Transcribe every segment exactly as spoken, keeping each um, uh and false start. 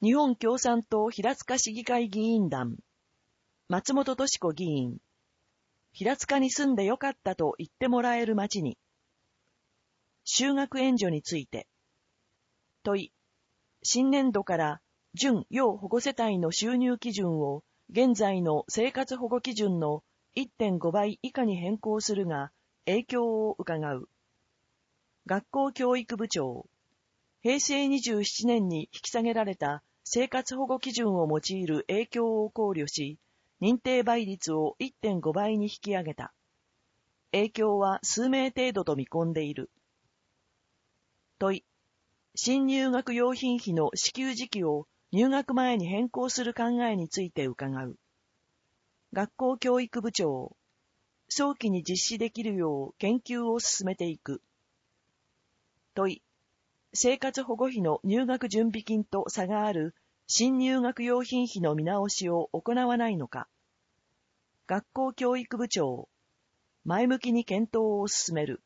日本共産党平塚市議会議員団、松本敏子議員、平塚に住んでよかったと言ってもらえる町に、就学援助について、問い、新年度から準要保護世帯の収入基準を現在の生活保護基準の いってんご 倍以下に変更するが影響を伺う。学校教育部長、平成にじゅうななねんに引き下げられた生活保護基準を用いる影響を考慮し、認定倍率を いってんご 倍に引き上げた。影響は数名程度と見込んでいる。問い、新入学用品費の支給時期を入学前に変更する考えについて伺う。学校教育部長、早期に実施できるよう研究を進めていく。問い、生活保護費の入学準備金と差がある新入学用品費の見直しを行わないのか。学校教育部長、前向きに検討を進める。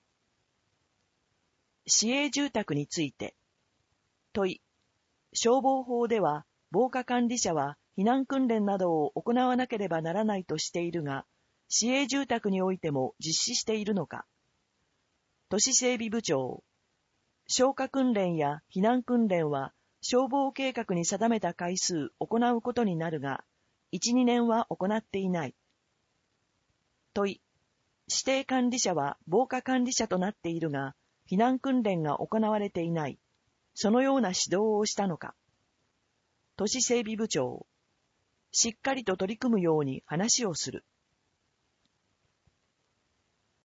市営住宅について。問い、消防法では防火管理者は避難訓練などを行わなければならないとしているが、市営住宅においても実施しているのか。都市整備部長、消火訓練や避難訓練は消防計画に定めた回数行うことになるが、いち、にねんは行っていない。問い、指定管理者は防火管理者となっているが、避難訓練が行われていない。そのような指導をしたのか。都市整備部長、しっかりと取り組むように話をする。